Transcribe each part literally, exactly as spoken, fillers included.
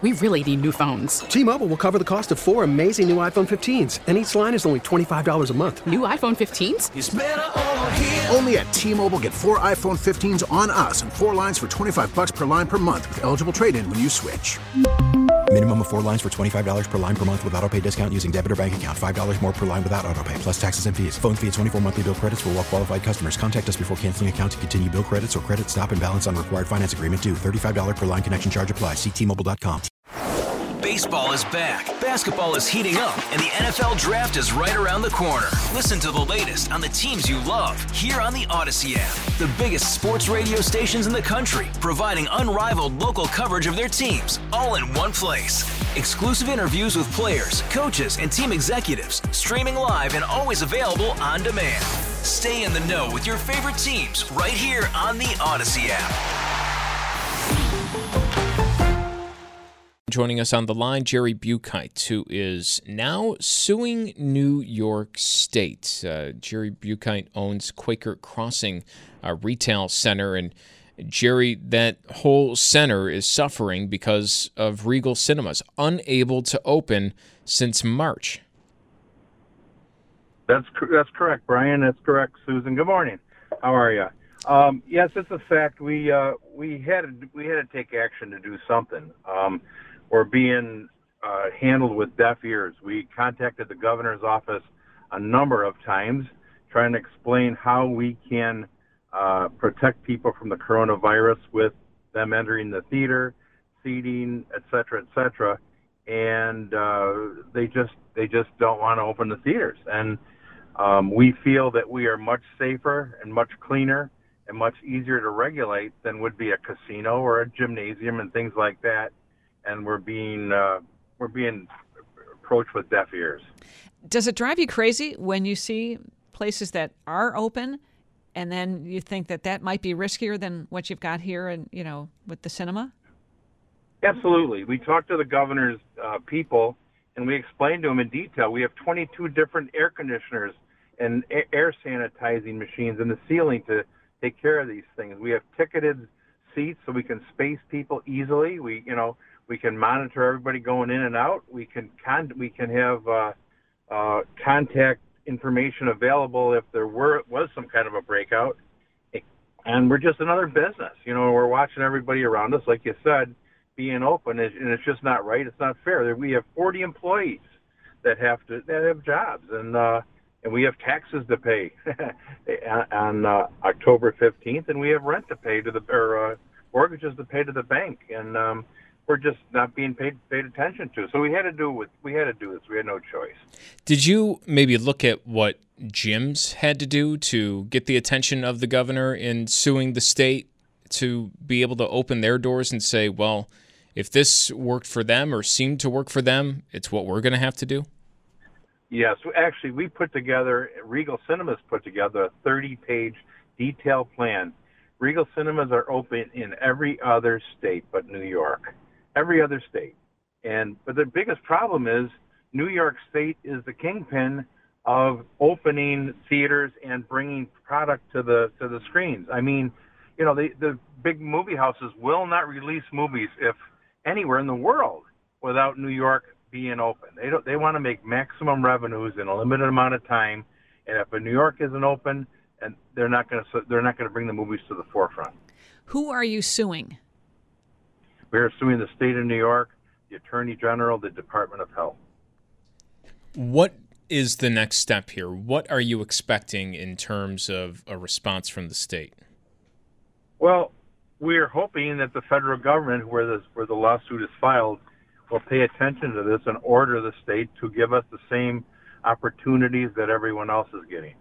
We really need new phones. T-Mobile will cover the cost of four amazing new iPhone fifteens, and each line is only twenty-five dollars a month. New iPhone fifteens? It's better over here. Only at T-Mobile, get four iPhone fifteens on us and four lines for twenty-five dollars per line per month with eligible trade-in when you switch. Minimum of four lines for twenty-five dollars per line per month with autopay discount using debit or bank account. five dollars more per line without autopay, plus taxes and fees. Phone fee at twenty-four monthly bill credits for well-qualified customers. Contact us before canceling account to continue bill credits or credit stop and balance on required finance agreement due. thirty-five dollars per line connection charge applies. See T Mobile dot com. Baseball is back, basketball is heating up, and the N F L Draft is right around the corner. Listen to the latest on the teams you love here on the Odyssey app. The biggest sports radio stations in the country, providing unrivaled local coverage of their teams, all in one place. Exclusive interviews with players, coaches, and team executives, streaming live and always available on demand. Stay in the know with your favorite teams right here on the Odyssey app. Joining us on the line, Jerry Buchheit, who is now suing New York State. Uh, Jerry Buchheit owns Quaker Crossing uh, Retail Center, and Jerry, that whole center is suffering because of Regal Cinemas, unable to open since March. That's that's correct, Brian. That's correct, Susan. Good morning. How are you? Um, yes, it's a fact. We uh, we had to, we had to take action to do something. Um, We're being uh, handled with deaf ears. We contacted the governor's office a number of times trying to explain how we can uh, protect people from the coronavirus with them entering the theater, seating, et cetera, et cetera. And uh, they just they just don't want to open the theaters. And um, we feel that we are much safer and much cleaner and much easier to regulate than would be a casino or a gymnasium and things like that. And we're being uh, we're being approached with deaf ears. Does it drive you crazy when you see places that are open, and then you think that that might be riskier than what you've got here, and you know, with the cinema? Absolutely. We talked to the governor's uh, people, and we explained to them in detail. We have twenty-two different air conditioners and air sanitizing machines in the ceiling to take care of these things. We have ticketed seats so we can space people easily. We, you know. We can monitor everybody going in and out. We can con- we can have uh, uh, contact information available if there were was some kind of a breakout. And we're just another business. You know, we're watching everybody around us, like you said, being open, and it's just not right. It's not fair. We have forty employees that have to that have jobs, and uh, and we have taxes to pay on uh, October fifteenth, and we have rent to pay to the or uh, mortgages to pay to the bank, and um, we're just not being paid paid attention to. So we had to do what we had to do this. We had no choice. Did you maybe look at what gyms had to do to get the attention of the governor in suing the state to be able to open their doors and say, well, if this worked for them or seemed to work for them, it's what we're going to have to do? Yes. Actually, we put together, Regal Cinemas put together a thirty-page detailed plan. Regal Cinemas are open in every other state but New York. Every other state. And but the biggest problem is New York State is the kingpin of opening theaters and bringing product to the to the screens. I mean, you know, the the big movie houses will not release movies if anywhere in the world without New York being open. They don't they want to make maximum revenues in a limited amount of time, and if New York isn't open, and they're not going to they're not going to bring the movies to the forefront. Who are you suing? We are suing the state of New York, the Attorney General, the Department of Health. What is the next step here? What are you expecting in terms of a response from the state? Well, we're hoping that the federal government, where the, where the lawsuit is filed, will pay attention to this and order the state to give us the same opportunities that everyone else is getting.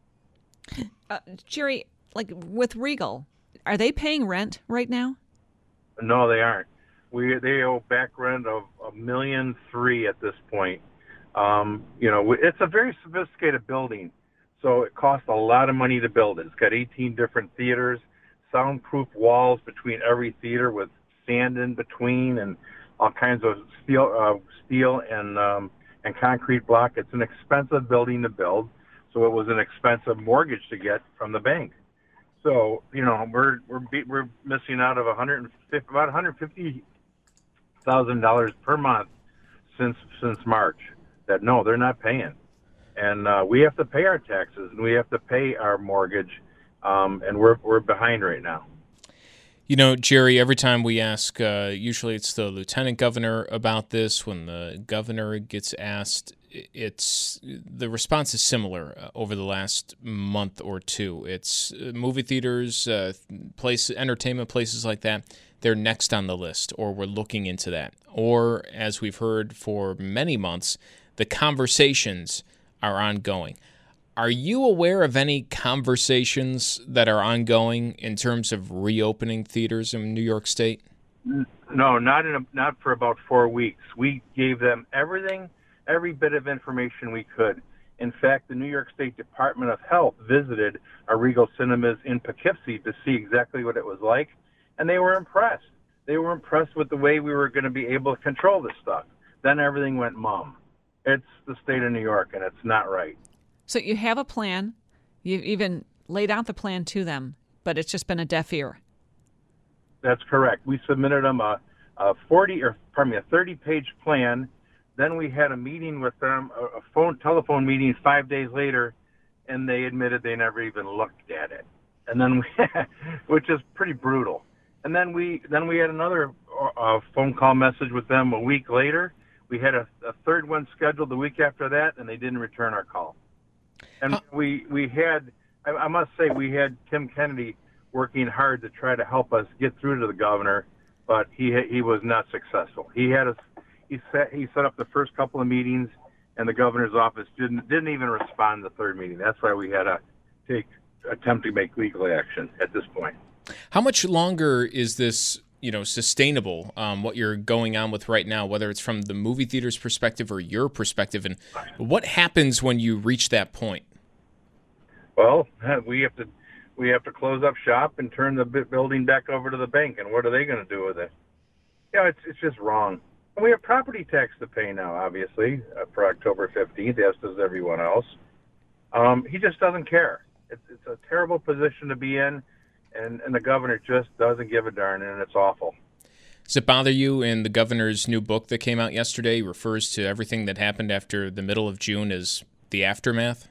Uh, Jerry, like with Regal, are they paying rent right now? No, they aren't. We they owe back rent of a million three at this point. Um, you know, it's a very sophisticated building, so it costs a lot of money to build it. It's got eighteen different theaters, soundproof walls between every theater with sand in between, and all kinds of steel, uh, steel and um, and concrete block. It's an expensive building to build, so it was an expensive mortgage to get from the bank. So, you know, we're we're we're missing out of one hundred fifty, about one hundred fifty thousand dollars per month since since March. That no, they're not paying, and uh, we have to pay our taxes and we have to pay our mortgage, um, and we're we're behind right now. You know, Jerry, every time we ask, uh, usually it's the lieutenant governor about this. When the governor gets asked, it's the response is similar uh, over the last month or two. It's uh, movie theaters, uh, place, entertainment places like that. They're next on the list, or we're looking into that. Or, as we've heard for many months, the conversations are ongoing. Are you aware of any conversations that are ongoing in terms of reopening theaters in New York State? No, not in a, not for about four weeks. We gave them everything, every bit of information we could. In fact, the New York State Department of Health visited our Regal Cinemas in Poughkeepsie to see exactly what it was like, and they were impressed. They were impressed with the way we were going to be able to control this stuff. Then everything went mum. It's the state of New York, and it's not right. So you have a plan. You've even laid out the plan to them, but it's just been a deaf ear. That's correct. We submitted them a, a forty or pardon me a thirty-page plan. Then we had a meeting with them, a, a phone telephone meeting five days later, and they admitted they never even looked at it. And then, we, which is pretty brutal. And then we then we had another uh, phone call message with them a week later. We had a, a third one scheduled the week after that, and they didn't return our call. And huh. we we had, I, I must say, we had Tim Kennedy working hard to try to help us get through to the governor, but he he was not successful. He had us, he set he set up the first couple of meetings, and the governor's office didn't didn't even respond to the third meeting. That's why we had to take attempt to make legal action at this point. How much longer is this, you know, sustainable, um, what you're going on with right now, whether it's from the movie theater's perspective or your perspective, and what happens when you reach that point? Well, we have to we have to close up shop and turn the building back over to the bank, and what are they going to do with it? Yeah, it's it's just wrong. And we have property tax to pay now, obviously, uh, for October fifteenth, as does everyone else. Um, he just doesn't care. It's, it's a terrible position to be in. And, and the governor just doesn't give a darn, and it's awful. Does it bother you in the governor's new book that came out yesterday refers to everything that happened after the middle of June as the aftermath?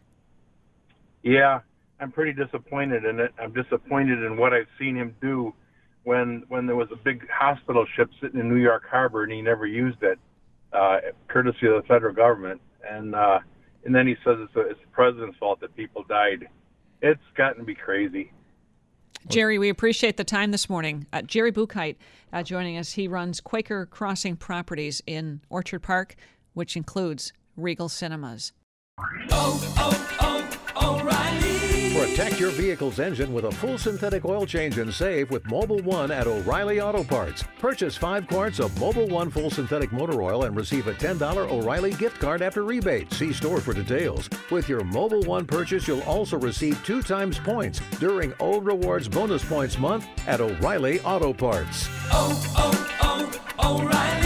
Yeah, I'm pretty disappointed in it. I'm disappointed in what I've seen him do when when there was a big hospital ship sitting in New York Harbor and he never used it, uh, courtesy of the federal government. And uh, and then he says it's, a, it's the president's fault that people died. It's gotten to be crazy. Jerry, we appreciate the time this morning. Uh, Jerry Buchheit uh, joining us. He runs Quaker Crossing Properties in Orchard Park, which includes Regal Cinemas. Oh, oh, oh, O'Reilly. Protect your vehicle's engine with a full synthetic oil change and save with Mobil one at O'Reilly Auto Parts. Purchase five quarts of Mobil one full synthetic motor oil and receive a ten dollars O'Reilly gift card after rebate. See store for details. With your Mobil one purchase, you'll also receive two times points during O Rewards Bonus Points Month at O'Reilly Auto Parts. Oh, oh, oh, O'Reilly.